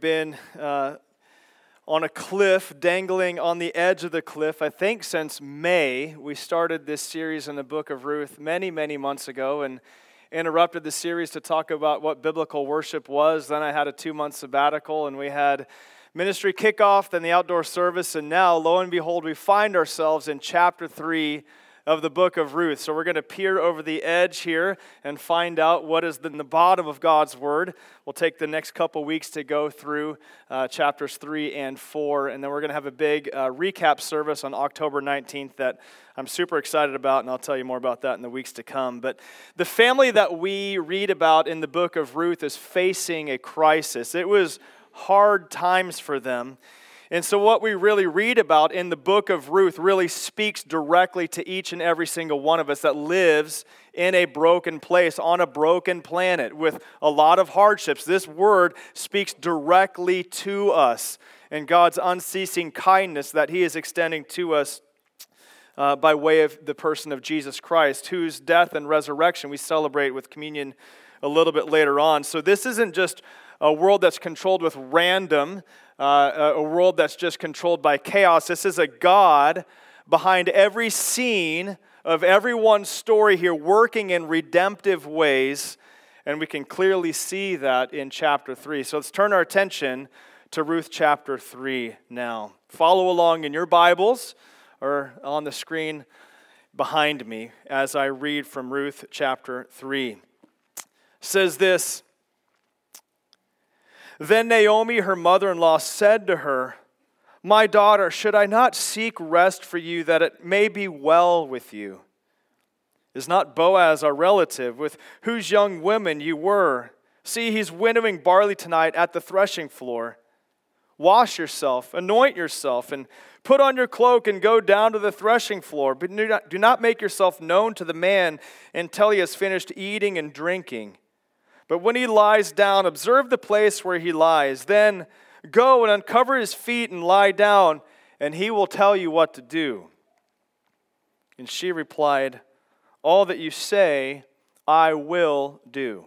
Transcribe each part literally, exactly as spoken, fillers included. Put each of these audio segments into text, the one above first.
been uh, on a cliff, dangling on the edge of the cliff, I think since May. We started this series in the book of Ruth many, many months ago and interrupted the series to talk about what biblical worship was. Then I had a two-month sabbatical, and we had ministry kickoff, then the outdoor service, and now, lo and behold, we find ourselves in chapter three of the book of Ruth. So we're going to peer over the edge here and find out what is in the bottom of God's Word. We'll take the next couple weeks to go through uh, chapters three and four, and then we're going to have a big uh, recap service on October nineteenth that I'm super excited about, and I'll tell you more about that in the weeks to come. But the family that we read about in the book of Ruth is facing a crisis. It was hard times for them. And so what we really read about in the book of Ruth really speaks directly to each and every single one of us that lives in a broken place, on a broken planet, with a lot of hardships. This word speaks directly to us and God's unceasing kindness that He is extending to us uh, by way of the person of Jesus Christ, whose death and resurrection we celebrate with communion a little bit later on. So this isn't just a world that's controlled with random, uh, a world that's just controlled by chaos. This is a God behind every scene of everyone's story here, working in redemptive ways, and we can clearly see that in chapter three. So let's turn our attention to Ruth chapter three now. Follow along in your Bibles or on the screen behind me as I read from Ruth chapter three. It says this: Then Naomi, her mother-in-law, said to her, "My daughter, should I not seek rest for you that it may be well with you? Is not Boaz our relative, with whose young women you were? See, he's winnowing barley tonight at the threshing floor. Wash yourself, anoint yourself, and put on your cloak and go down to the threshing floor. But do not, do not make yourself known to the man until he has finished eating and drinking. But when he lies down, observe the place where he lies. Then go and uncover his feet and lie down, and he will tell you what to do." And she replied, "All that you say, I will do."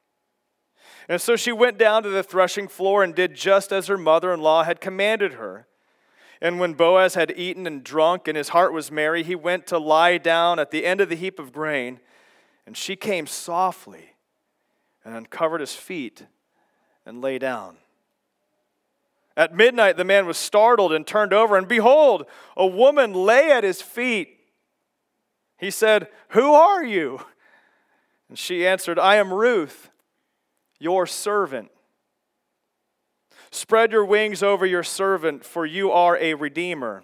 And so she went down to the threshing floor and did just as her mother-in-law had commanded her. And when Boaz had eaten and drunk and his heart was merry, he went to lie down at the end of the heap of grain. And she came softly and uncovered his feet and lay down. At midnight the man was startled and turned over, and behold, a woman lay at his feet. He said, "Who are you?" And she answered, "I am Ruth, your servant. Spread your wings over your servant, for you are a redeemer."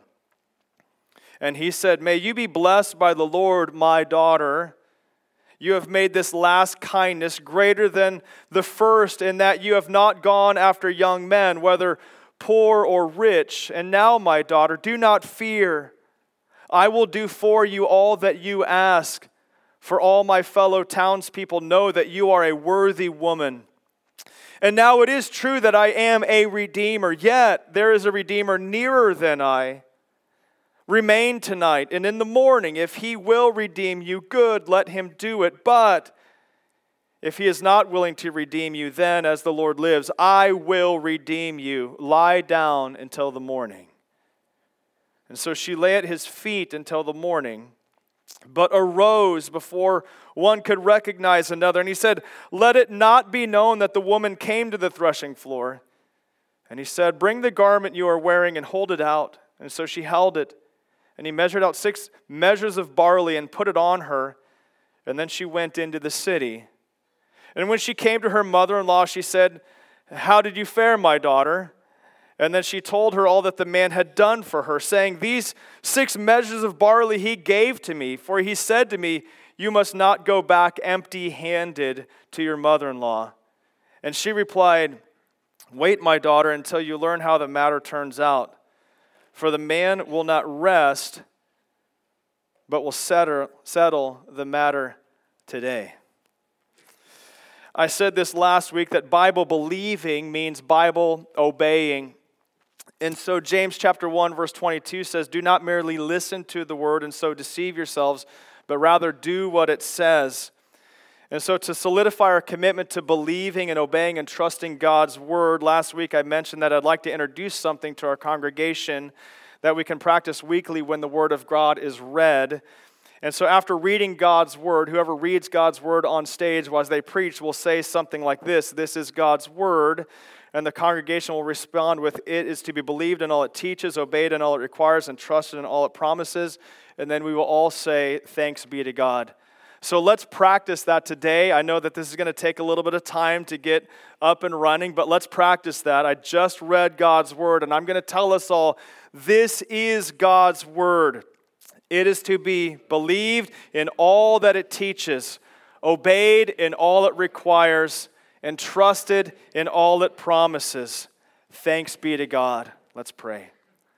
And he said, "May you be blessed by the Lord, my daughter. You have made this last kindness greater than the first, in that you have not gone after young men, whether poor or rich. And now, my daughter, do not fear. I will do for you all that you ask. For all my fellow townspeople know that you are a worthy woman. And now it is true that I am a redeemer, yet there is a redeemer nearer than I. Remain tonight, and in the morning, if he will redeem you, good, let him do it. But if he is not willing to redeem you, then, as the Lord lives, I will redeem you. Lie down until the morning." And so she lay at his feet until the morning, but arose before one could recognize another. And he said, "Let it not be known that the woman came to the threshing floor." And he said, "Bring the garment you are wearing and hold it out." And so she held it. And he measured out six measures of barley and put it on her. And then she went into the city. And when she came to her mother-in-law, she said, "How did you fare, my daughter?" And then she told her all that the man had done for her, saying, "These six measures of barley he gave to me, for he said to me, 'You must not go back empty-handed to your mother-in-law.'" And she replied, "Wait, my daughter, until you learn how the matter turns out. For the man will not rest, but will settle, settle the matter today." I said this last week that Bible believing means Bible obeying. And so James chapter one verse twenty-two says, "Do not merely listen to the word and so deceive yourselves, but rather do what it says." And so to solidify our commitment to believing and obeying and trusting God's word, last week I mentioned that I'd like to introduce something to our congregation that we can practice weekly when the word of God is read. And so after reading God's word, whoever reads God's word on stage as they preach will say something like this: "This is God's word," and the congregation will respond with, "It is to be believed in all it teaches, obeyed in all it requires, and trusted in all it promises." And then we will all say, "Thanks be to God." So let's practice that today. I know that this is going to take a little bit of time to get up and running, but let's practice that. I just read God's word, and I'm going to tell us all, this is God's word. It is to be believed in all that it teaches, obeyed in all it requires, and trusted in all it promises. Thanks be to God. Let's pray.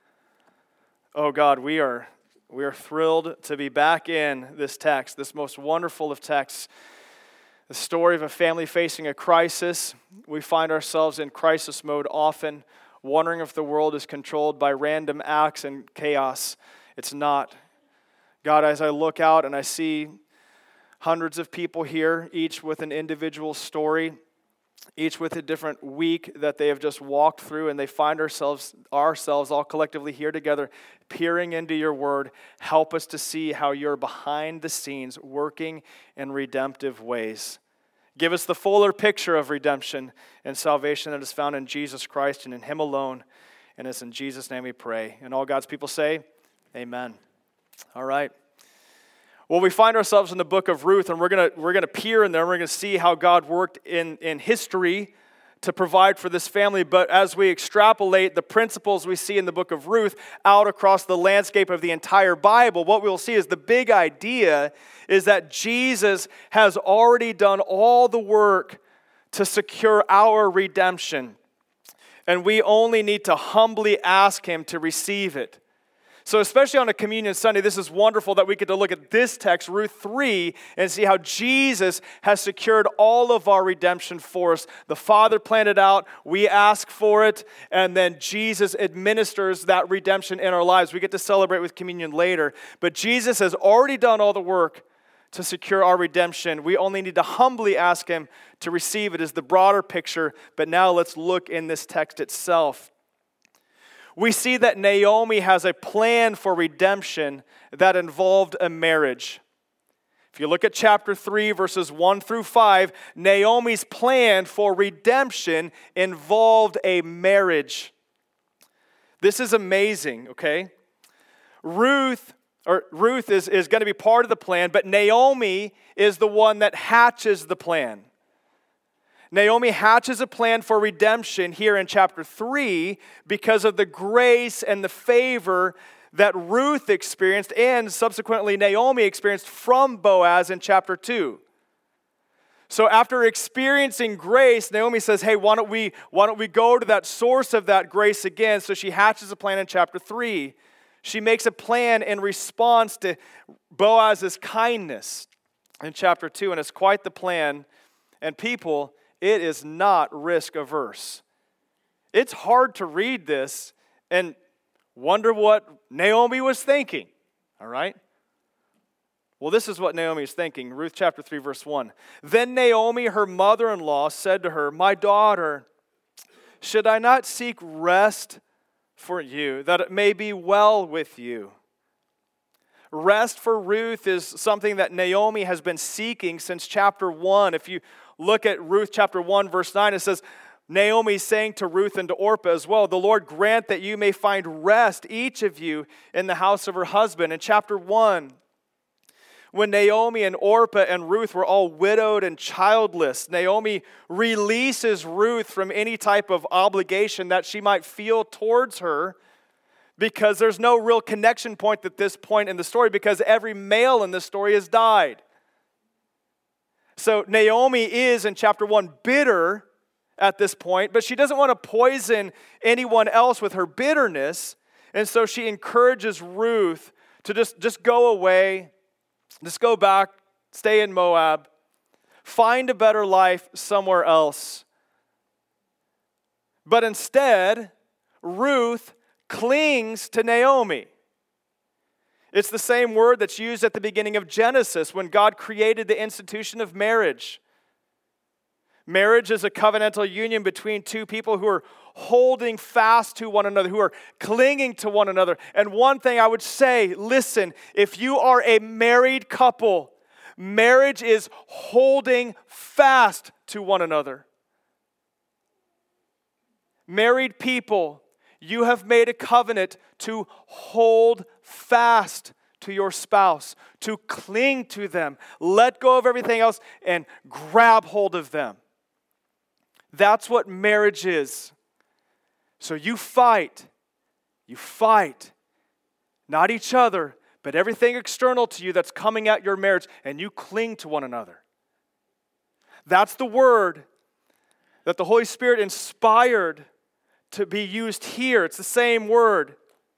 Oh God, we are... We are thrilled to be back in this text, this most wonderful of texts, the story of a family facing a crisis. We find ourselves in crisis mode often, wondering if the world is controlled by random acts and chaos. It's not. God, as I look out and I see hundreds of people here, each with an individual story, each with a different week that they have just walked through, and they find ourselves, ourselves all collectively here together, peering into your word. Help us to see how you're behind the scenes working in redemptive ways. Give us the fuller picture of redemption and salvation that is found in Jesus Christ and in Him alone. And it's in Jesus' name we pray. And all God's people say, amen. All right. Well, we find ourselves in the book of Ruth, and we're gonna we're gonna peer in there, and we're gonna see how God worked in, in history to provide for this family. But as we extrapolate the principles we see in the book of Ruth out across the landscape of the entire Bible, what we'll see is the big idea is that Jesus has already done all the work to secure our redemption. And we only need to humbly ask Him to receive it. So especially on a Communion Sunday, this is wonderful that we get to look at this text, Ruth three, and see how Jesus has secured all of our redemption for us. The Father planned it out, we ask for it, and then Jesus administers that redemption in our lives. We get to celebrate with communion later, but Jesus has already done all the work to secure our redemption. We only need to humbly ask Him to receive it, is the broader picture, but now let's look in this text itself. We see that Naomi has a plan for redemption that involved a marriage. If you look at chapter three, verses one through five, Naomi's plan for redemption involved a marriage. This is amazing, okay? Ruth, or Ruth is, is going to be part of the plan, but Naomi is the one that hatches the plan. Naomi hatches a plan for redemption here in chapter three because of the grace and the favor that Ruth experienced and subsequently Naomi experienced from Boaz in chapter two. So after experiencing grace, Naomi says, hey, why don't we, why don't we go to that source of that grace again? So she hatches a plan in chapter three. She makes a plan in response to Boaz's kindness in chapter two, and it's quite the plan. And people, it is not risk averse. It's hard to read this and wonder what Naomi was thinking, all right? Well, this is what Naomi is thinking. Ruth chapter three, verse one. Then Naomi, her mother-in-law, said to her, my daughter, should I not seek rest for you, that it may be well with you? Rest for Ruth is something that Naomi has been seeking since chapter one. If you look at Ruth chapter one, verse nine, it says, Naomi saying to Ruth and to Orpah as well, the Lord grant that you may find rest, each of you, in the house of her husband. In chapter one, when Naomi and Orpah and Ruth were all widowed and childless, Naomi releases Ruth from any type of obligation that she might feel towards her, because there's no real connection point at this point in the story, because every male in this story has died. So Naomi is, in chapter one, bitter at this point, but she doesn't want to poison anyone else with her bitterness, and so she encourages Ruth to just, just go away, just go back, stay in Moab, find a better life somewhere else. But instead, Ruth clings to Naomi. It's the same word that's used at the beginning of Genesis when God created the institution of marriage. Marriage is a covenantal union between two people who are holding fast to one another, who are clinging to one another. And one thing I would say, listen, if you are a married couple, marriage is holding fast to one another. Married people, you have made a covenant to hold fast to your spouse, to cling to them, let go of everything else, and grab hold of them. That's what marriage is. So you fight, you fight, not each other, but everything external to you that's coming at your marriage, and you cling to one another. That's the word that the Holy Spirit inspired to be used here. It's the same word.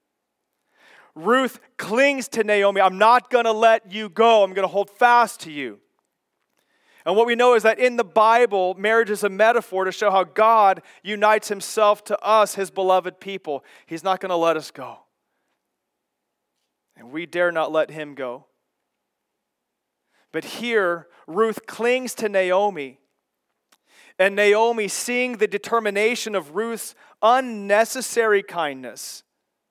Ruth clings to Naomi. I'm not going to let you go. I'm going to hold fast to you. And what we know is that in the Bible, marriage is a metaphor to show how God unites himself to us, his beloved people. He's not going to let us go. And we dare not let him go. But here, Ruth clings to Naomi. And Naomi, seeing the determination of Ruth's unnecessary kindness,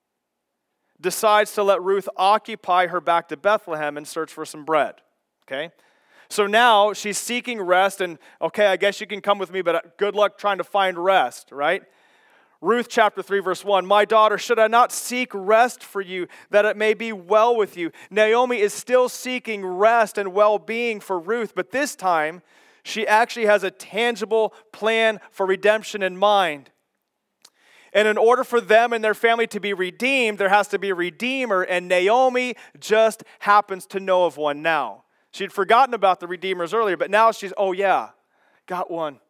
decides to let Ruth occupy her back to Bethlehem and search for some bread. Okay? So now she's seeking rest, and okay, I guess you can come with me, but good luck trying to find rest, right? Ruth chapter three, verse one, my daughter, should I not seek rest for you, that it may be well with you? Naomi is still seeking rest and well-being for Ruth, but this time, she actually has a tangible plan for redemption in mind. And in order for them and their family to be redeemed, there has to be a redeemer, and Naomi just happens to know of one now. She'd forgotten about the redeemers earlier, but now she's, oh yeah, got one.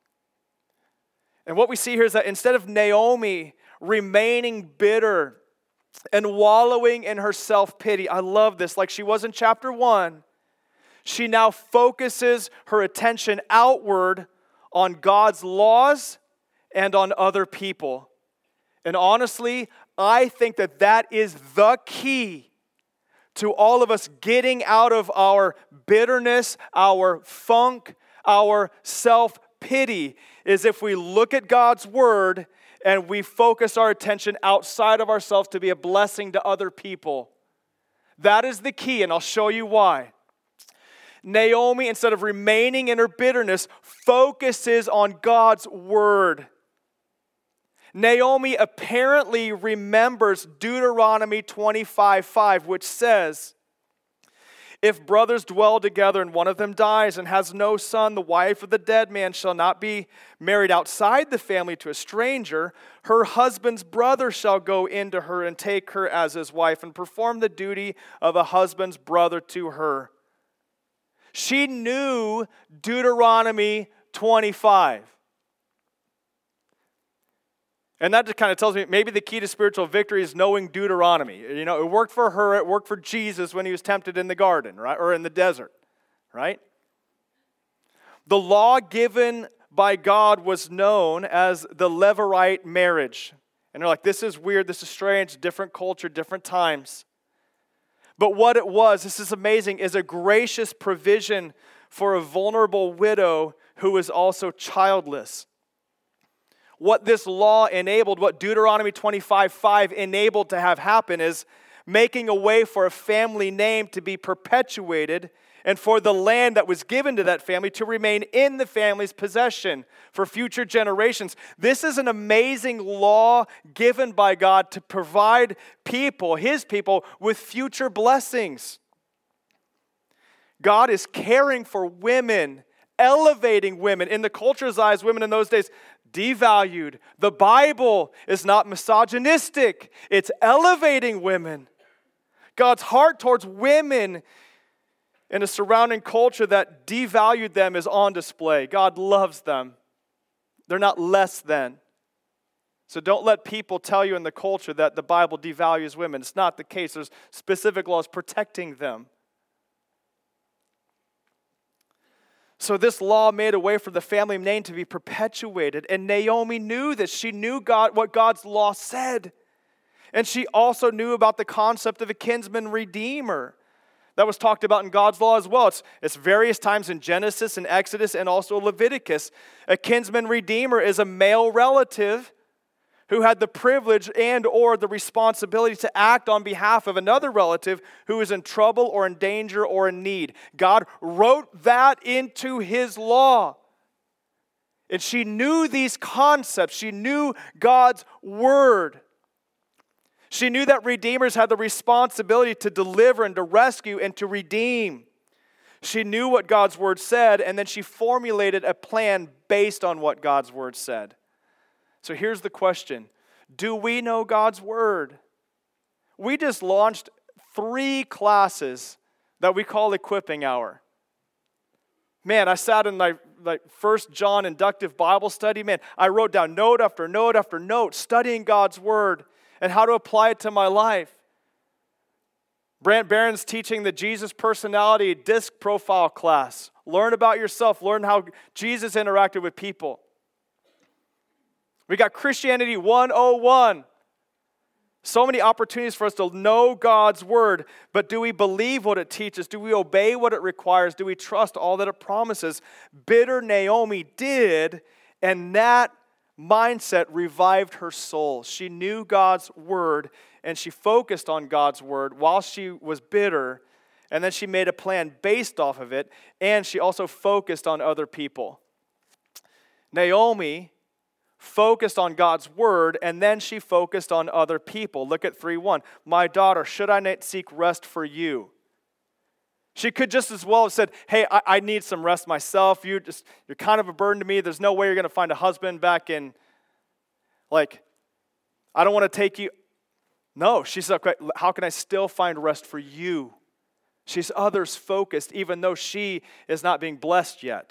And what we see here is that instead of Naomi remaining bitter and wallowing in her self-pity, I love this, like she was in chapter one, she now focuses her attention outward on God's laws and on other people. And honestly, I think that that is the key to all of us getting out of our bitterness, our funk, our self-pity, is if we look at God's word and we focus our attention outside of ourselves to be a blessing to other people. That is the key, and I'll show you why. Naomi, instead of remaining in her bitterness, focuses on God's word. Naomi apparently remembers Deuteronomy twenty-five five, which says, if brothers dwell together and one of them dies and has no son, the wife of the dead man shall not be married outside the family to a stranger. Her husband's brother shall go into her and take her as his wife and perform the duty of a husband's brother to her. She knew Deuteronomy twenty-five. And that just kind of tells me maybe the key to spiritual victory is knowing Deuteronomy. You know, it worked for her, it worked for Jesus when he was tempted in the garden, right? Or in the desert, right? The law given by God was known as the Levirate marriage. And they're like, this is weird, this is strange, different culture, different times. But what it was, this is amazing, is a gracious provision for a vulnerable widow who was also childless. What this law enabled, what Deuteronomy twenty-five five enabled to have happen is making a way for a family name to be perpetuated and for the land that was given to that family to remain in the family's possession for future generations. This is an amazing law given by God to provide people, his people, with future blessings. God is caring for women, elevating women. In the culture's eyes, women in those days devalued. The Bible is not misogynistic. It's elevating women. God's heart towards women in a surrounding culture that devalued them is on display. God loves them. They're not less than. So don't let people tell you in the culture that the Bible devalues women. It's not the case. There's specific laws protecting them. So this law made a way for the family name to be perpetuated. And Naomi knew this. She knew God, what God's law said. And she also knew about the concept of a kinsman redeemer that was talked about in God's law as well. It's, it's various times in Genesis and Exodus and also Leviticus. A kinsman redeemer is a male relative who had the privilege and or the responsibility to act on behalf of another relative who is in trouble or in danger or in need. God wrote that into his law. And she knew these concepts. She knew God's word. She knew that redeemers had the responsibility to deliver and to rescue and to redeem. She knew what God's word said, and then she formulated a plan based on what God's word said. So here's the question. Do we know God's word? We just launched three classes that we call Equipping Hour. Man, I sat in my like First John inductive Bible study. Man, I wrote down note after note after note, studying God's word and how to apply it to my life. Brant Barron's teaching the Jesus Personality Disc Profile class. Learn about yourself. Learn how Jesus interacted with people. We got Christianity one oh one. So many opportunities for us to know God's word, but do we believe what it teaches? Do we obey what it requires? Do we trust all that it promises? Bitter Naomi did, and that mindset revived her soul. She knew God's word, and she focused on God's word while she was bitter, and then she made a plan based off of it, and she also focused on other people. Naomi focused on God's word, and then she focused on other people. Look at three one. My daughter, should I not seek rest for you? She could just as well have said, hey, I, I need some rest myself. You just, you're kind of a burden to me. There's no way you're going to find a husband back in, like, I don't want to take you. No, she said, okay, how can I still find rest for you? She's others focused, even though she is not being blessed yet.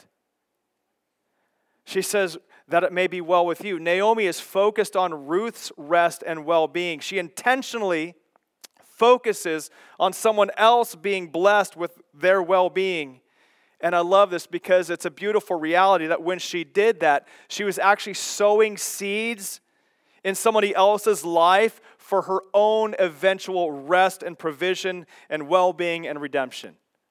She says, that it may be well with you. Naomi is focused on Ruth's rest and well-being. She intentionally focuses on someone else being blessed with their well-being. And I love this because it's a beautiful reality that when she did that, she was actually sowing seeds in somebody else's life for her own eventual rest and provision and well-being and redemption.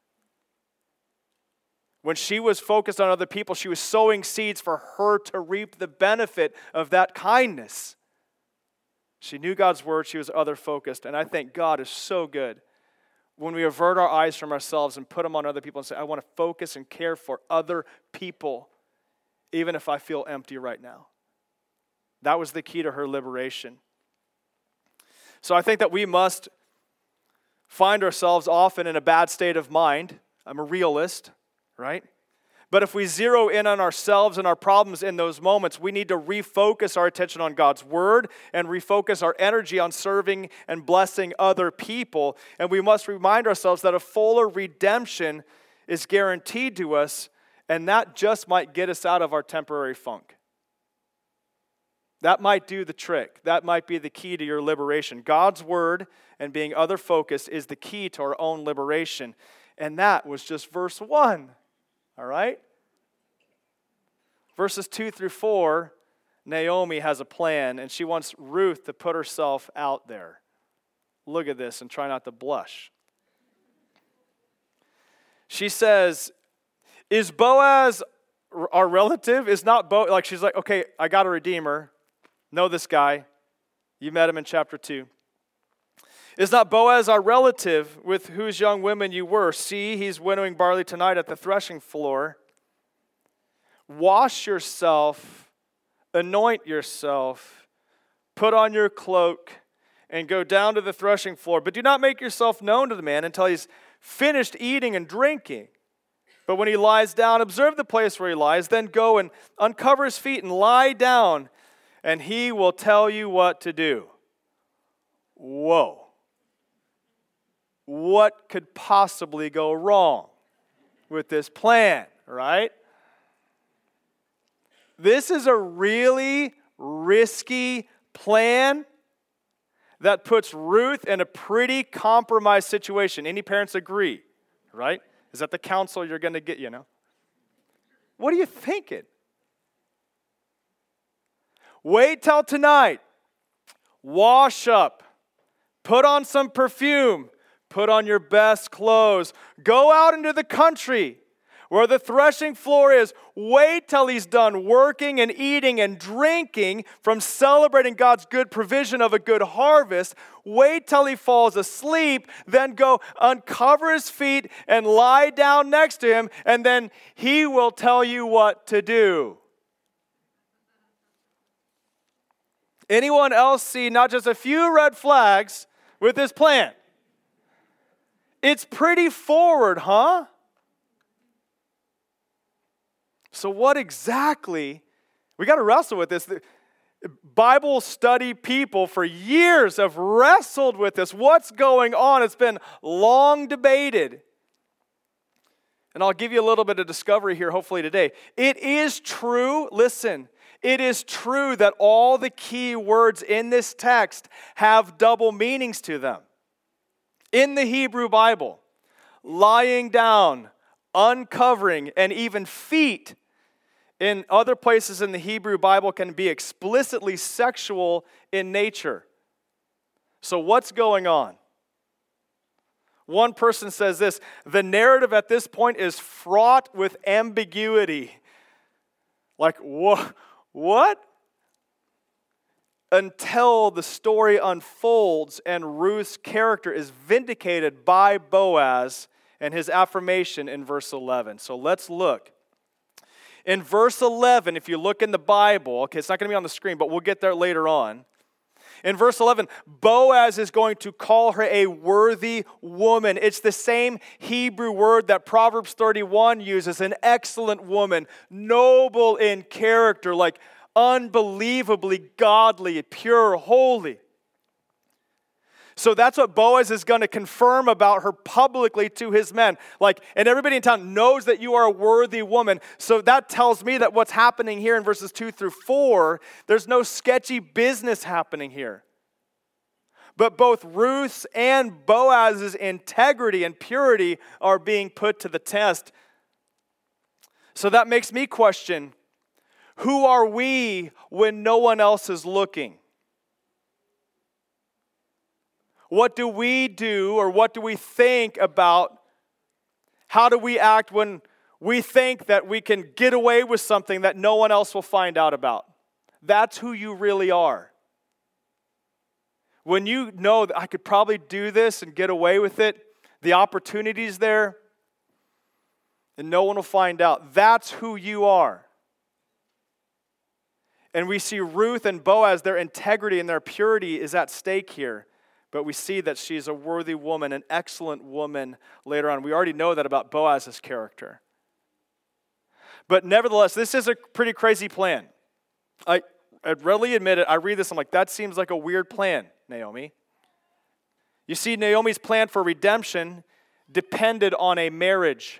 When she was focused on other people, she was sowing seeds for her to reap the benefit of that kindness. She knew God's word. She was other-focused. And I think God is so good when we avert our eyes from ourselves and put them on other people and say, I want to focus and care for other people, even if I feel empty right now. That was the key to her liberation. So I think that we must find ourselves often in a bad state of mind. I'm a realist. Right? But if we zero in on ourselves and our problems in those moments, we need to refocus our attention on God's word and refocus our energy on serving and blessing other people. And we must remind ourselves that a fuller redemption is guaranteed to us, and that just might get us out of our temporary funk. That might do the trick. That might be the key to your liberation. God's word and being other-focused is the key to our own liberation. And that was just verse one. All right? Verses two through four, Naomi has a plan, and she wants Ruth to put herself out there. Look at this and try not to blush. She says, is Boaz our relative? Is not Boaz, like she's like, okay, I got a redeemer. Know this guy. You met him in chapter two. Is not Boaz our relative with whose young women you were? See, he's winnowing barley tonight at the threshing floor. Wash yourself, anoint yourself, put on your cloak, and go down to the threshing floor. But do not make yourself known to the man until he's finished eating and drinking. But when he lies down, observe the place where he lies, then go and uncover his feet and lie down, and he will tell you what to do. Whoa. What could possibly go wrong with this plan, right? This is a really risky plan that puts Ruth in a pretty compromised situation. Any parents agree, right? Is that the counsel you're going to get, you know? What are you thinking? Wait till tonight. Wash up. Put on some perfume. Put on your best clothes. Go out into the country where the threshing floor is. Wait till he's done working and eating and drinking from celebrating God's good provision of a good harvest. Wait till he falls asleep. Then go uncover his feet and lie down next to him. And then he will tell you what to do. Anyone else see not just a few red flags with this plan? It's pretty forward, huh? So what exactly, we got to wrestle with this. The Bible study people for years have wrestled with this. What's going on? It's been long debated. And I'll give you a little bit of discovery here, hopefully today. It is true, listen, it is true that all the key words in this text have double meanings to them. In the Hebrew Bible, lying down, uncovering, and even feet in other places in the Hebrew Bible can be explicitly sexual in nature. So what's going on? One person says this, the narrative at this point is fraught with ambiguity. Like, wha- what? Until the story unfolds and Ruth's character is vindicated by Boaz and his affirmation in verse eleven. So let's look. In verse eleven, if you look in the Bible, okay, it's not going to be on the screen, but we'll get there later on. In verse eleven, Boaz is going to call her a worthy woman. It's the same Hebrew word that Proverbs thirty-one uses, an excellent woman, noble in character, like unbelievably godly, pure, holy. So that's what Boaz is going to confirm about her publicly to his men. Like, and everybody in town knows that you are a worthy woman. So that tells me that what's happening here in verses two through four, there's no sketchy business happening here. But both Ruth's and Boaz's integrity and purity are being put to the test. So that makes me question, who are we when no one else is looking? What do we do or what do we think about? How do we act when we think that we can get away with something that no one else will find out about? That's who you really are. When you know that I could probably do this and get away with it, the opportunity's there, and no one will find out. That's who you are. And we see Ruth and Boaz, their integrity and their purity is at stake here. But we see that she's a worthy woman, an excellent woman later on. We already know that about Boaz's character. But nevertheless, this is a pretty crazy plan. I, I readily admit it. I read this, I'm like, that seems like a weird plan, Naomi. You see, Naomi's plan for redemption depended on a marriage.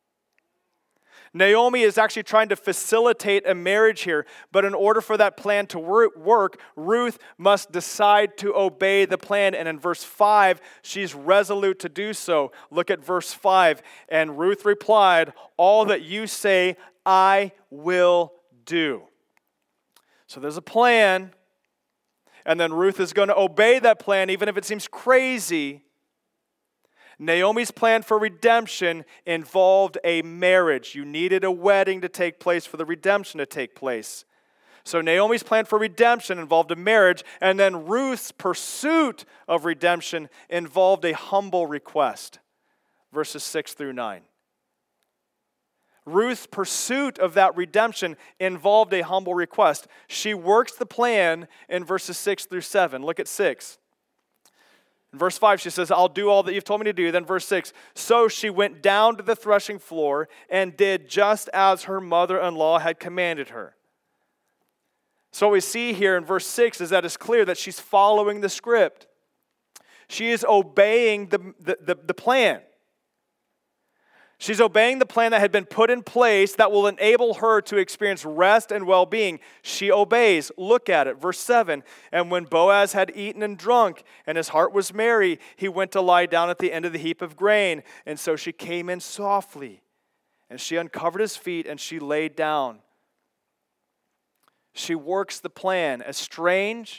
Naomi is actually trying to facilitate a marriage here, but in order for that plan to work, Ruth must decide to obey the plan. And in verse five, she's resolute to do so. Look at verse five. And Ruth replied, all that you say, I will do. So there's a plan, and then Ruth is going to obey that plan, even if it seems crazy. Naomi's plan for redemption involved a marriage. You needed a wedding to take place for the redemption to take place. So Naomi's plan for redemption involved a marriage, and then Ruth's pursuit of redemption involved a humble request. Verses six through nine. Ruth's pursuit of that redemption involved a humble request. She works the plan in verses six through seven. Look at six. In verse five, she says, I'll do all that you've told me to do. Then verse six, so she went down to the threshing floor and did just as her mother-in-law had commanded her. So what we see here in verse six is that it's clear that she's following the script. She is obeying the, the, the, the plan. She's obeying the plan that had been put in place that will enable her to experience rest and well-being. She obeys. Look at it. Verse seven, and when Boaz had eaten and drunk, and his heart was merry, he went to lie down at the end of the heap of grain. And so she came in softly, and she uncovered his feet, and she laid down. She works the plan. As strange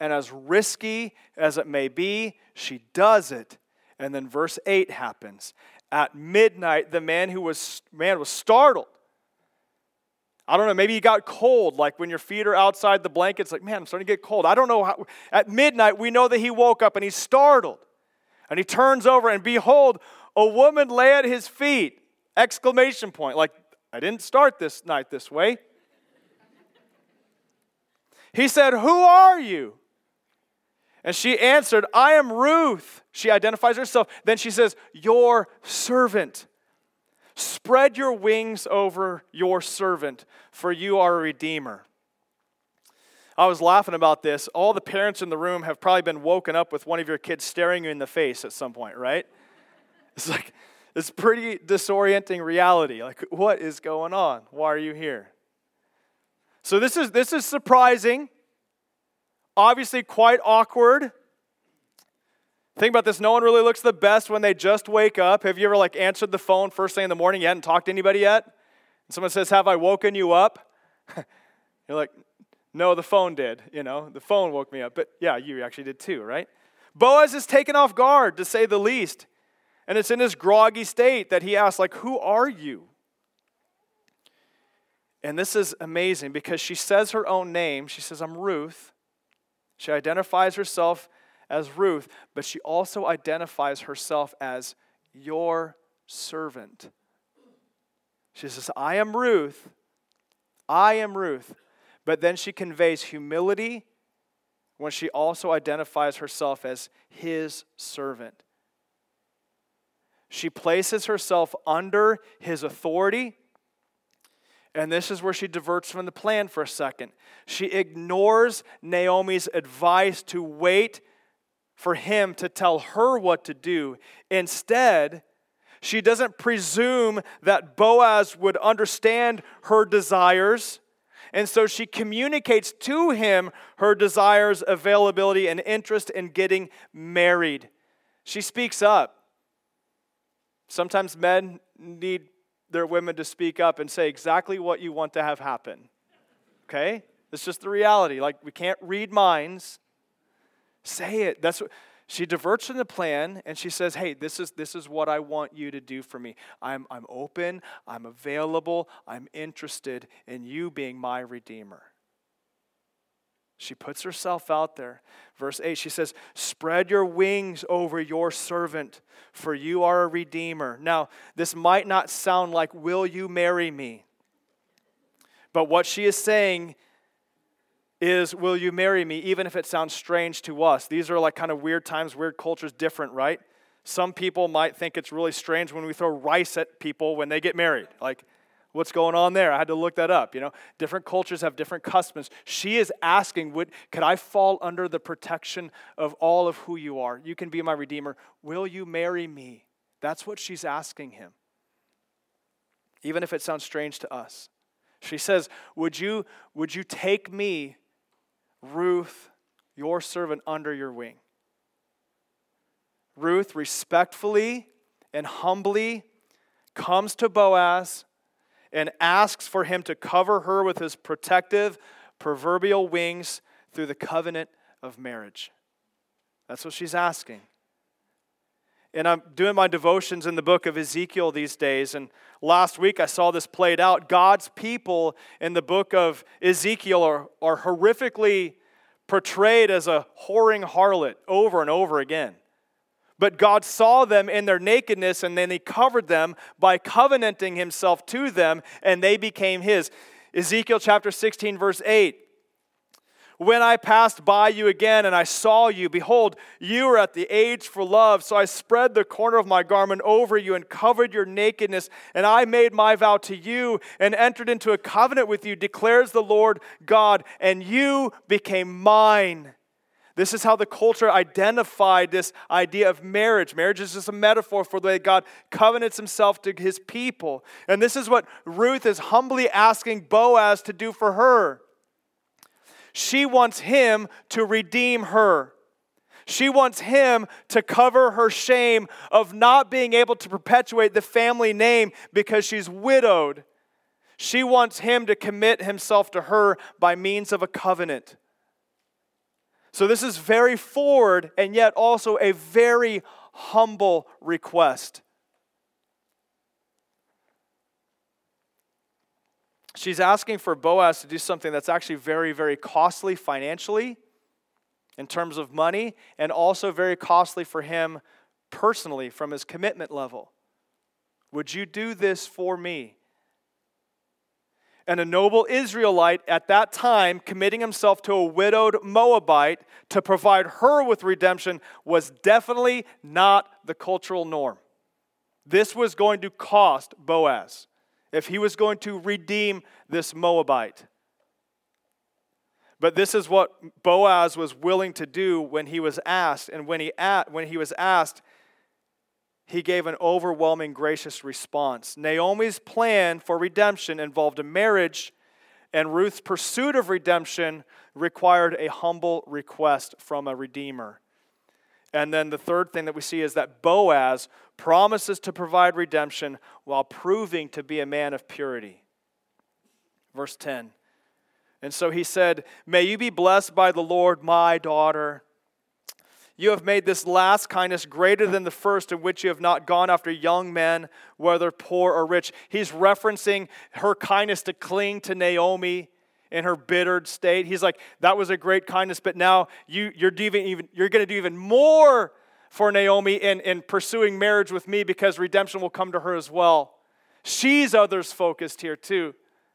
and as risky as it may be, she does it. And then verse eight happens. At midnight, the man who was man was startled. I don't know, maybe he got cold, like when your feet are outside the blankets, like, man, I'm starting to get cold. I don't know how. At midnight, we know that he woke up and he's startled. And he turns over and behold, a woman lay at his feet. Exclamation point. Like, I didn't start this night this way. He said, who are you? And she answered, I am Ruth. She identifies herself. Then she says, your servant. Spread your wings over your servant, for you are a redeemer. I was laughing about this. All the parents in the room have probably been woken up with one of your kids staring you in the face at some point, right? It's like, it's pretty disorienting reality. Like, what is going on? Why are you here? So this is this is surprising. Obviously quite awkward. Think about this. No one really looks the best when they just wake up. Have you ever like answered the phone first thing in the morning? You hadn't talked to anybody yet? And someone says, have I woken you up? You're like, no, the phone did. You know, the phone woke me up. But yeah, you actually did too, right? Boaz is taken off guard, to say the least. And it's in his groggy state that he asks, like, who are you? And this is amazing because she says her own name. She says, I'm Ruth. She identifies herself as Ruth, but she also identifies herself as your servant. She says, I am Ruth. I am Ruth. But then she conveys humility when she also identifies herself as his servant. She places herself under his authority. And this is where she diverts from the plan for a second. She ignores Naomi's advice to wait for him to tell her what to do. Instead, she doesn't presume that Boaz would understand her desires. And so she communicates to him her desires, availability, and interest in getting married. She speaks up. Sometimes men need their women to speak up and say exactly what you want to have happen. Okay? It's just the reality. Like, we can't read minds. Say it. That's what she diverts from the plan and she says, hey, this is this is what I want you to do for me. I'm I'm open, I'm available, I'm interested in you being my redeemer. She puts herself out there. Verse eight, she says, spread your wings over your servant, for you are a redeemer. Now, this might not sound like, will you marry me? But what she is saying is, will you marry me, even if it sounds strange to us? These are like kind of weird times, weird cultures, different, right? Some people might think it's really strange when we throw rice at people when they get married. Like, what's going on there? I had to look that up. You know, different cultures have different customs. She is asking, would, could I fall under the protection of all of who you are? You can be my redeemer. Will you marry me? That's what she's asking him. Even if it sounds strange to us. She says, would you, would you take me, Ruth, your servant, under your wing? Ruth respectfully and humbly comes to Boaz and asks for him to cover her with his protective, proverbial wings through the covenant of marriage. That's what she's asking. And I'm doing my devotions in the book of Ezekiel these days, and last week I saw this played out. God's people in the book of Ezekiel are, are horrifically portrayed as a whoring harlot over and over again. But God saw them in their nakedness, and then he covered them by covenanting himself to them, and they became his. Ezekiel chapter sixteen, verse eight. When I passed by you again and I saw you, behold, you are at the age for love. So I spread the corner of my garment over you and covered your nakedness. And I made my vow to you and entered into a covenant with you, declares the Lord God, and you became mine. This is how the culture identified this idea of marriage. Marriage is just a metaphor for the way God covenants himself to his people. And this is what Ruth is humbly asking Boaz to do for her. She wants him to redeem her. She wants him to cover her shame of not being able to perpetuate the family name because she's widowed. She wants him to commit himself to her by means of a covenant. So this is very forward and yet also a very humble request. She's asking for Boaz to do something that's actually very, very costly financially in terms of money, and also very costly for him personally from his commitment level. Would you do this for me? And a noble Israelite at that time, committing himself to a widowed Moabite to provide her with redemption, was definitely not the cultural norm. This was going to cost Boaz if he was going to redeem this Moabite. But this is what Boaz was willing to do when he was asked. And when he, when he was asked, he gave an overwhelming gracious response. Naomi's plan for redemption involved a marriage, and Ruth's pursuit of redemption required a humble request from a redeemer. And then the third thing that we see is that Boaz promises to provide redemption while proving to be a man of purity. Verse ten. And so he said, "May you be blessed by the Lord, my daughter. You have made this last kindness greater than the first, in which you have not gone after young men, whether poor or rich." He's referencing her kindness to cling to Naomi in her bittered state. He's like, that was a great kindness, but now you, you're, even, you're going to do even more for Naomi in, in pursuing marriage with me, because redemption will come to her as well. She's others focused here too.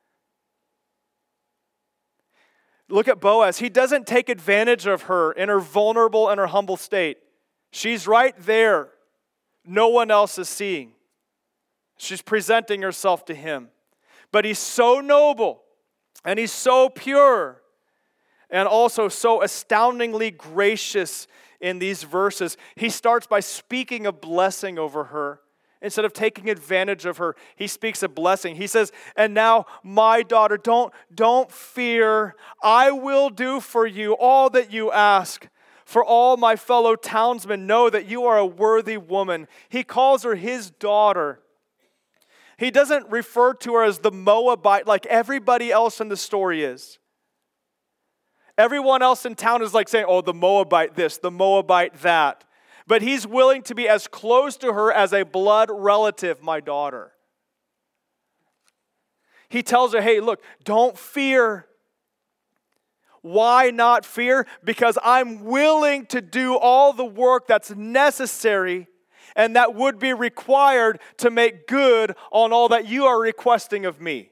Look at Boaz. He doesn't take advantage of her in her vulnerable and her humble state. She's right there. No one else is seeing. She's presenting herself to him. But he's so noble, and he's so pure, and also so astoundingly gracious in these verses. He starts by speaking a blessing over her. Instead of taking advantage of her, he speaks a blessing. He says, "And now, my daughter, don't, don't fear. I will do for you all that you ask. For all my fellow townsmen know that you are a worthy woman." He calls her his daughter. He doesn't refer to her as the Moabite like everybody else in the story is. Everyone else in town is like saying, "Oh, the Moabite this, the Moabite that." But he's willing to be as close to her as a blood relative, "my daughter." He tells her, "Hey, look, don't fear." Why not fear? Because I'm willing to do all the work that's necessary and that would be required to make good on all that you are requesting of me.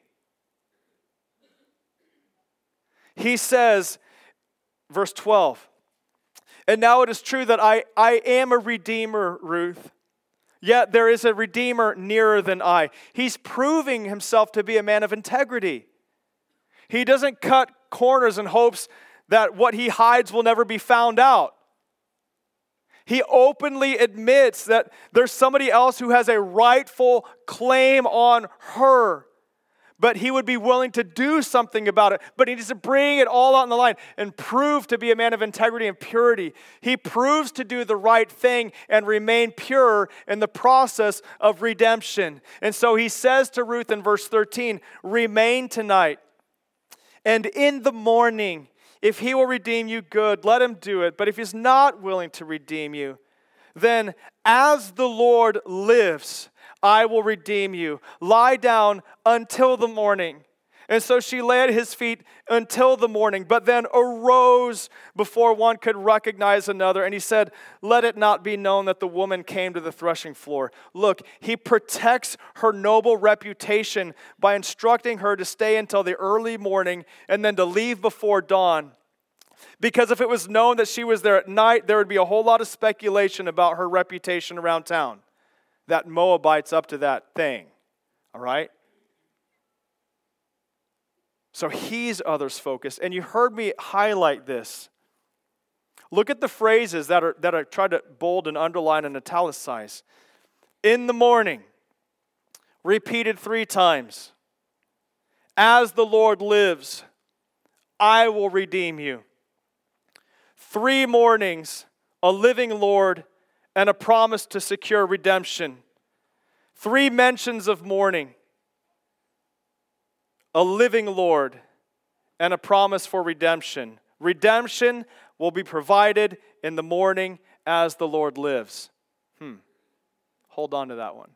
He says, verse twelve, "And now it is true that I, I am a redeemer, Ruth. Yet there is a redeemer nearer than I." He's proving himself to be a man of integrity. He doesn't cut corners in hopes that what he hides will never be found out. He openly admits that there's somebody else who has a rightful claim on her. But he would be willing to do something about it. But he needs to bring it all out on the line and prove to be a man of integrity and purity. He proves to do the right thing and remain pure in the process of redemption. And so he says to Ruth in verse thirteen, "Remain tonight. And in the morning, if he will redeem you, good, let him do it. But if he's not willing to redeem you, then as the Lord lives, I will redeem you. Lie down until the morning." And so she lay at his feet until the morning, but then arose before one could recognize another. And he said, "Let it not be known that the woman came to the threshing floor." Look, he protects her noble reputation by instructing her to stay until the early morning and then to leave before dawn. Because if it was known that she was there at night, there would be a whole lot of speculation about her reputation around town. That Moabite's up to that thing, all right? So he's others focused. And you heard me highlight this. Look at the phrases that are that I tried to bold and underline and italicize. In the morning, repeated three times. As the Lord lives, I will redeem you. Three mornings, a living Lord, and a promise to secure redemption. Three mentions of mourning, a living Lord, and a promise for redemption. Redemption will be provided in the morning as the Lord lives. Hmm. Hold on to that one.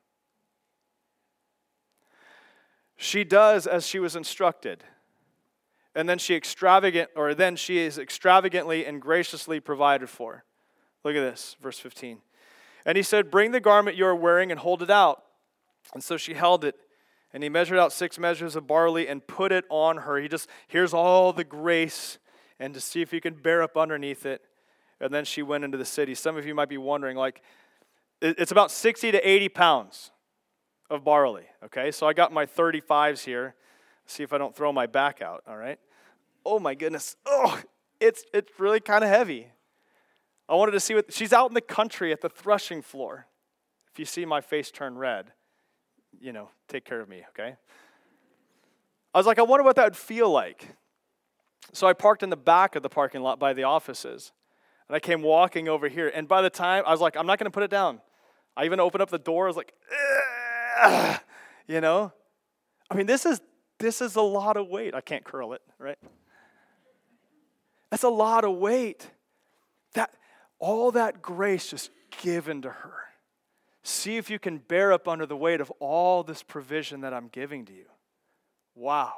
She does as she was instructed. And then she extravagant, or then she is extravagantly and graciously provided for. Look at this, verse fifteen. And he said, bring the garment you are wearing and hold it out. And so she held it. And he measured out six measures of barley and put it on her. He just, here's all the grace and to see if he can bear up underneath it. And then she went into the city. Some of you might be wondering, like, it's about sixty to eighty pounds of barley, okay? So I got my thirty-fives here. See if I don't throw my back out, all right? Oh my goodness. Oh, it's it's really kind of heavy. I wanted to see what, she's out in the country at the threshing floor. If you see my face turn red, you know, take care of me, okay? I was like, I wonder what that would feel like. So I parked in the back of the parking lot by the offices. And I came walking over here. And by the time, I was like, I'm not going to put it down. I even opened up the door. I was like, ugh, you know? I mean, this is this is a lot of weight. I can't curl it, right? That's a lot of weight. That all that grace just given to her. See if you can bear up under the weight of all this provision that I'm giving to you. Wow.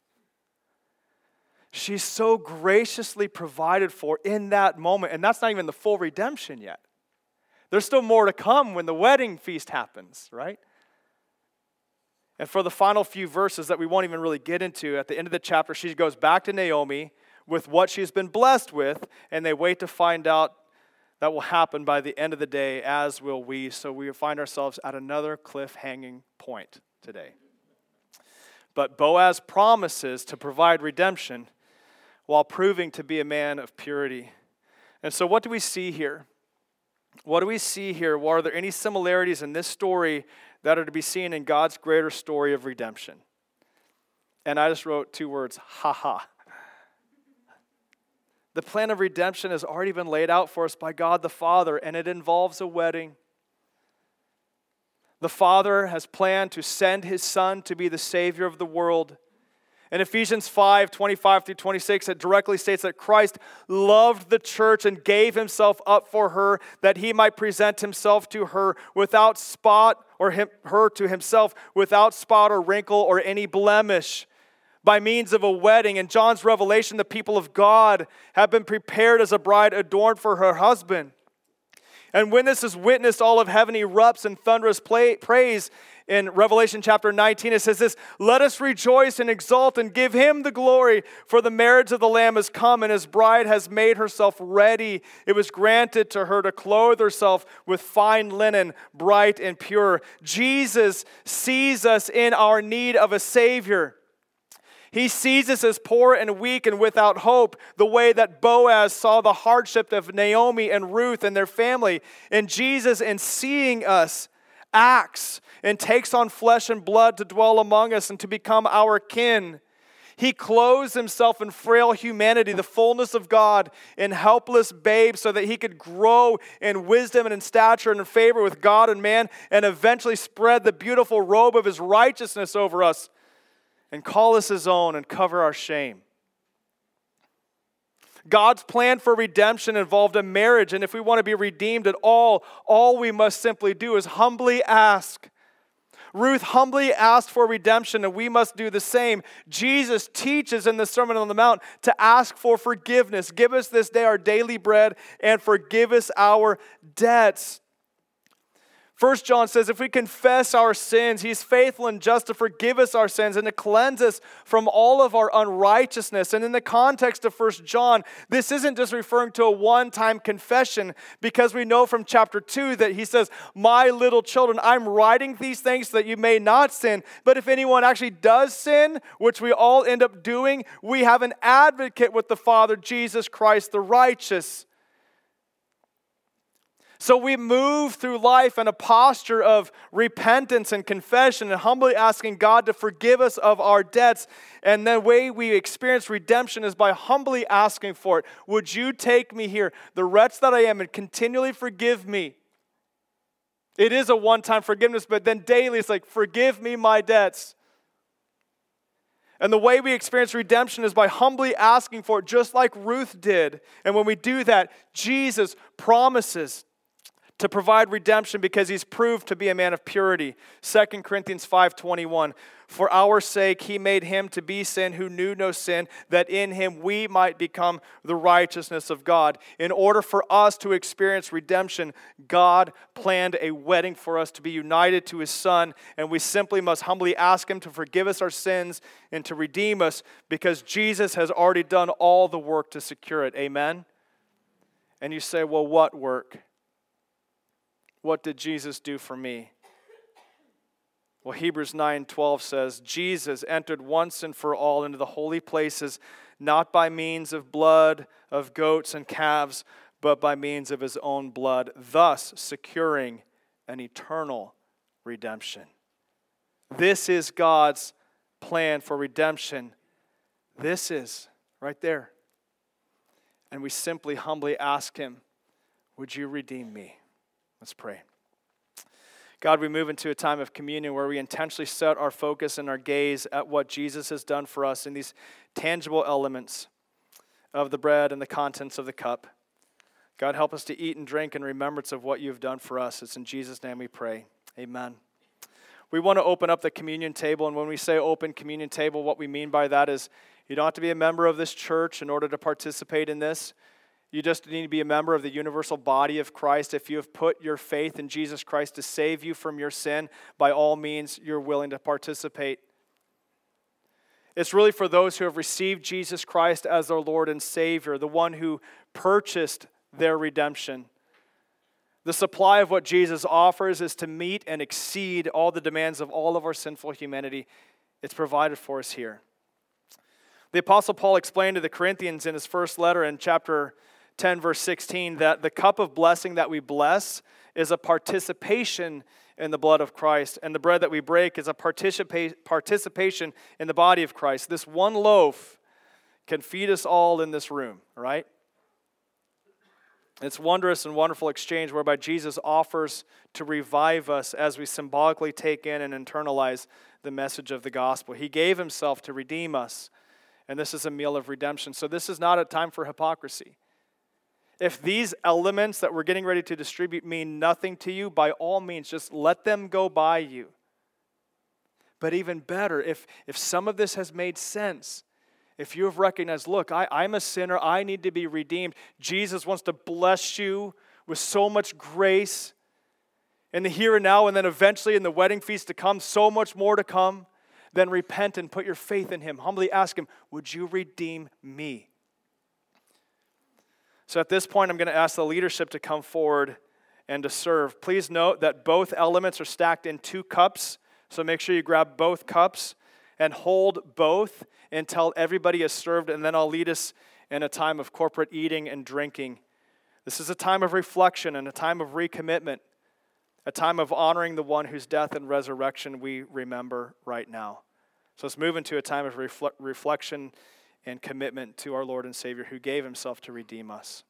She's so graciously provided for in that moment. And that's not even the full redemption yet. There's still more to come when the wedding feast happens, right? And for the final few verses that we won't even really get into, at the end of the chapter, she goes back to Naomi with what she's been blessed with, and they wait to find out that will happen by the end of the day, as will we. So we find ourselves at another cliff-hanging point today. But Boaz promises to provide redemption while proving to be a man of purity. And so what do we see here? What do we see here? Well, are there any similarities in this story that are to be seen in God's greater story of redemption? And I just wrote two words, ha ha. The plan of redemption has already been laid out for us by God the Father, and it involves a wedding. The Father has planned to send His Son to be the Savior of the world. In Ephesians five, twenty-five through twenty-six, it directly states that Christ loved the church and gave Himself up for her, that He might present Himself to her without spot, or him, her to Himself without spot or wrinkle or any blemish. By means of a wedding. In John's revelation, the people of God have been prepared as a bride adorned for her husband. And when this is witnessed, all of heaven erupts in thunderous praise. In Revelation chapter nineteen, it says this, let us rejoice and exult and give Him the glory, for the marriage of the Lamb has come, and His bride has made herself ready. It was granted to her to clothe herself with fine linen, bright and pure. Jesus sees us in our need of a Savior. He sees us as poor and weak and without hope, the way that Boaz saw the hardship of Naomi and Ruth and their family. And Jesus, in seeing us, acts and takes on flesh and blood to dwell among us and to become our kin. He clothes Himself in frail humanity, the fullness of God, in helpless babes, so that He could grow in wisdom and in stature and in favor with God and man, and eventually spread the beautiful robe of His righteousness over us and call us His own and cover our shame. God's plan for redemption involved a marriage, and if we want to be redeemed at all, all we must simply do is humbly ask. Ruth humbly asked for redemption, and we must do the same. Jesus teaches in the Sermon on the Mount to ask for forgiveness. Give us this day our daily bread, and forgive us our debts. First John says, if we confess our sins, He's faithful and just to forgive us our sins and to cleanse us from all of our unrighteousness. And in the context of First John, this isn't just referring to a one-time confession, because we know from chapter two that he says, my little children, I'm writing these things so that you may not sin. But if anyone actually does sin, which we all end up doing, we have an advocate with the Father, Jesus Christ the righteous. So we move through life in a posture of repentance and confession and humbly asking God to forgive us of our debts. And the way we experience redemption is by humbly asking for it. Would you take me here, the wretch that I am, and continually forgive me? It is a one-time forgiveness, but then daily it's like, forgive me my debts. And the way we experience redemption is by humbly asking for it, just like Ruth did. And when we do that, Jesus promises to provide redemption because he's proved to be a man of purity. Second Corinthians five twenty-one, for our sake he made him to be sin who knew no sin, that in him we might become the righteousness of God. In order for us to experience redemption, God planned a wedding for us to be united to his Son, and we simply must humbly ask him to forgive us our sins and to redeem us because Jesus has already done all the work to secure it. Amen? And you say, well, what work? What did Jesus do for me? Well, Hebrews nine twelve says, Jesus entered once and for all into the holy places, not by means of blood of goats and calves, but by means of his own blood, thus securing an eternal redemption. This is God's plan for redemption. This is right there. And we simply humbly ask him, would you redeem me? Let's pray. God, we move into a time of communion where we intentionally set our focus and our gaze at what Jesus has done for us in these tangible elements of the bread and the contents of the cup. God, help us to eat and drink in remembrance of what you've done for us. It's in Jesus' name we pray. Amen. We want to open up the communion table, and when we say open communion table, what we mean by that is you don't have to be a member of this church in order to participate in this. You just need to be a member of the universal body of Christ. If you have put your faith in Jesus Christ to save you from your sin, by all means, you're willing to participate. It's really for those who have received Jesus Christ as their Lord and Savior, the one who purchased their redemption. The supply of what Jesus offers is to meet and exceed all the demands of all of our sinful humanity. It's provided for us here. The Apostle Paul explained to the Corinthians in his first letter in chapter ten, verse sixteen, that the cup of blessing that we bless is a participation in the blood of Christ, and the bread that we break is a participa- participation in the body of Christ. This one loaf can feed us all in this room, right? It's wondrous and wonderful exchange whereby Jesus offers to revive us as we symbolically take in and internalize the message of the gospel. He gave himself to redeem us, and this is a meal of redemption. So this is not a time for hypocrisy. If these elements that we're getting ready to distribute mean nothing to you, by all means, just let them go by you. But even better, if, if some of this has made sense, if you have recognized, look, I, I'm a sinner, I need to be redeemed. Jesus wants to bless you with so much grace in the here and now, and then eventually in the wedding feast to come, so much more to come. Then repent and put your faith in him. Humbly ask him, would you redeem me? So at this point, I'm going to ask the leadership to come forward and to serve. Please note that both elements are stacked in two cups, so make sure you grab both cups and hold both until everybody is served, and then I'll lead us in a time of corporate eating and drinking. This is a time of reflection and a time of recommitment, a time of honoring the one whose death and resurrection we remember right now. So let's move into a time of refle- reflection and commitment to our Lord and Savior who gave himself to redeem us.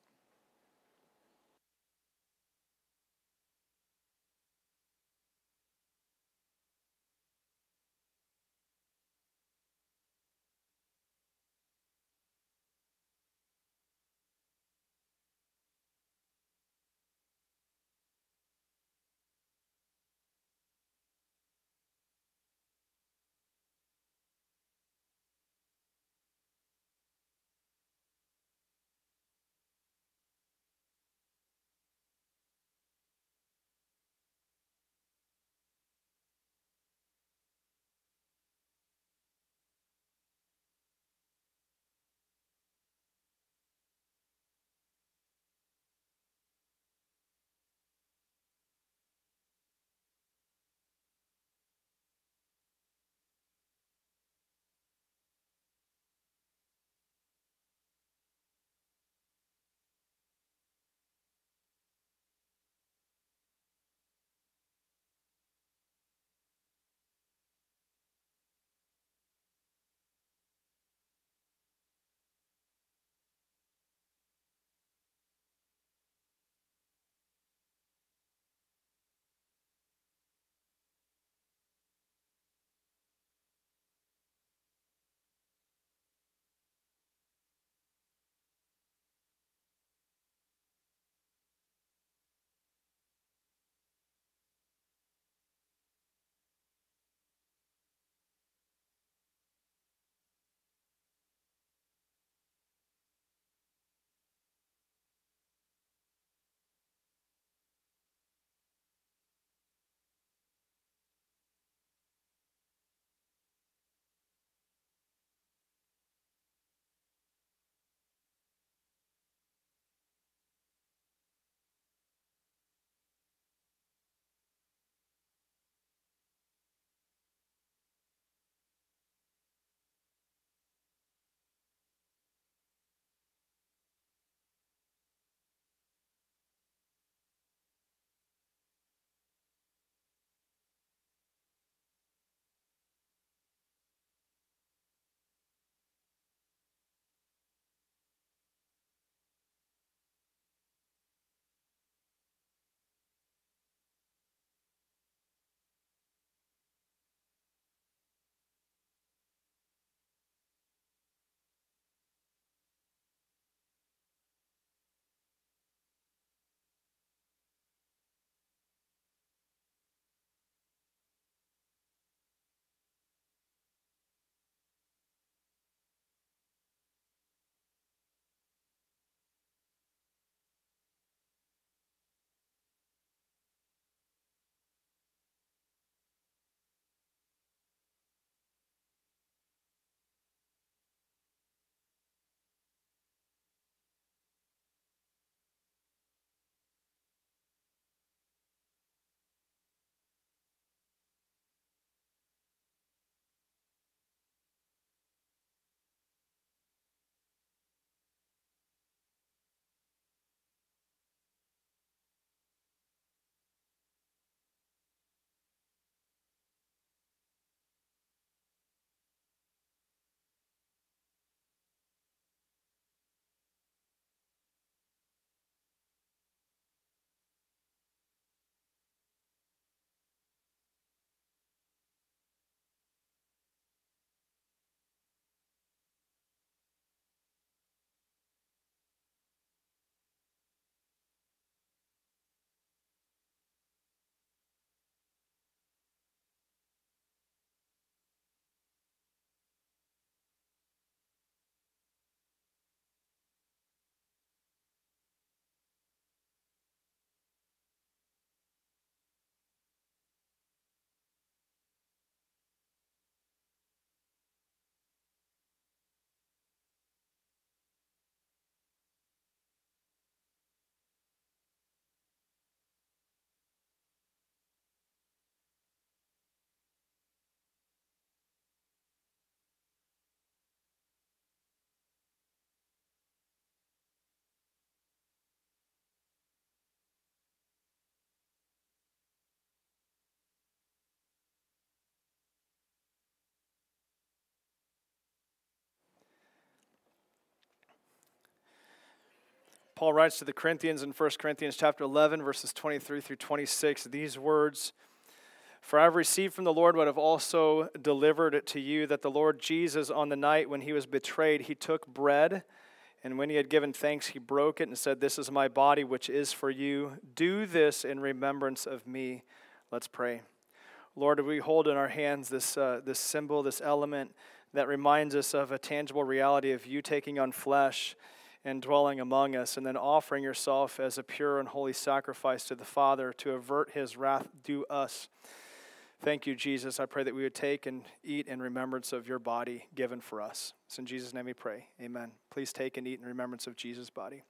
Paul writes to the Corinthians in First Corinthians chapter eleven, verses twenty-three through twenty-six, these words, "For I have received from the Lord what I have also delivered it to you, that the Lord Jesus, on the night when he was betrayed, he took bread, and when he had given thanks, he broke it and said, 'This is my body, which is for you. Do this in remembrance of me.'" Let's pray. Lord, we hold in our hands this uh, this symbol, this element that reminds us of a tangible reality of you taking on flesh and dwelling among us, and then offering yourself as a pure and holy sacrifice to the Father to avert his wrath due us. Thank you, Jesus. I pray that we would take and eat in remembrance of your body given for us. It's in Jesus' name we pray. Amen. Please take and eat in remembrance of Jesus' body.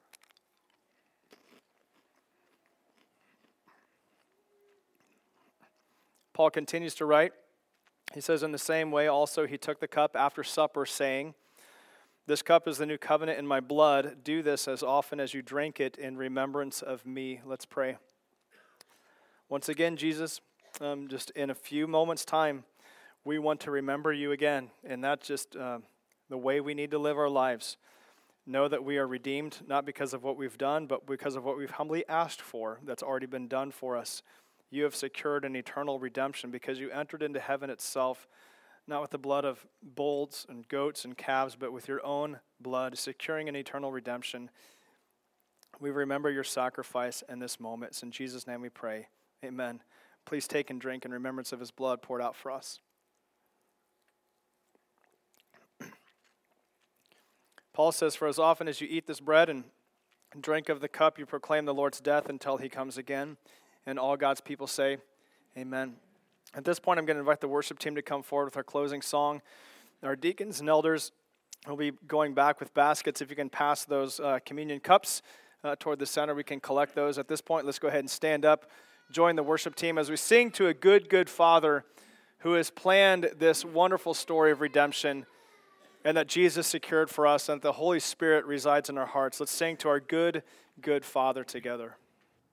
Paul continues to write. He says, "In the same way also he took the cup after supper, saying, 'This cup is the new covenant in my blood. Do this as often as you drink it in remembrance of me.'" Let's pray. Once again, Jesus, um, just in a few moments' time, we want to remember you again. And that's just uh, the way we need to live our lives. Know that we are redeemed, not because of what we've done, but because of what we've humbly asked for that's already been done for us. You have secured an eternal redemption because you entered into heaven itself, not with the blood of bulls and goats and calves, but with your own blood, securing an eternal redemption. We remember your sacrifice in this moment. It's in Jesus' name we pray. Amen. Please take and drink in remembrance of his blood poured out for us. Paul says, "For as often as you eat this bread and drink of the cup, you proclaim the Lord's death until he comes again." And all God's people say, amen. At this point, I'm going to invite the worship team to come forward with our closing song. Our deacons and elders will be going back with baskets. If you can pass those uh, communion cups uh, toward the center, we can collect those. At this point, let's go ahead and stand up, join the worship team as we sing to a good, good Father who has planned this wonderful story of redemption and that Jesus secured for us, and that the Holy Spirit resides in our hearts. Let's sing to our good, good Father together.